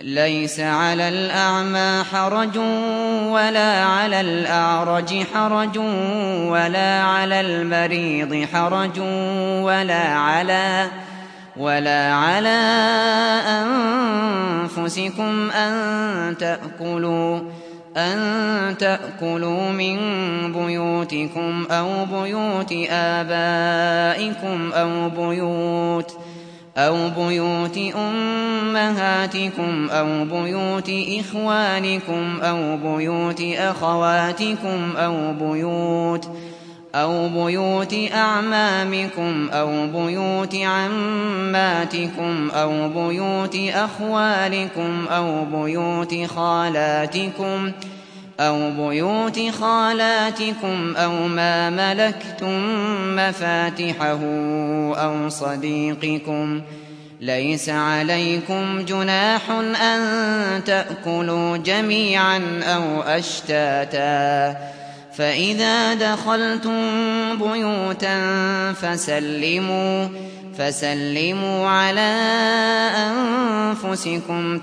ليس على الأعمى حرج ولا على الأعرج حرج ولا على المريض حرج ولا على أنفسكم أن تأكلوا من بيوتكم أو بيوت آبائكم أو بيوت أمهاتكم أو بيوت إخوانكم أو بيوت أخواتكم أو بيوت أعمامكم أو بيوت عماتكم أو بيوت أخوالكم أو بيوت خالاتكم أو ما ملكتم مفاتحه أو صديقكم. ليس عليكم جناح أن تأكلوا جميعا أو أشتاتا، فإذا دخلتم بيوتا فسلموا على أنفسكم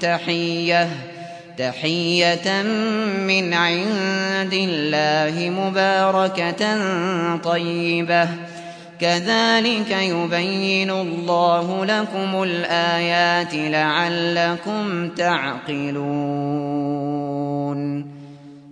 تحية من عند الله مباركة طيبة، كذلك يبين الله لكم الآيات لعلكم تعقلون.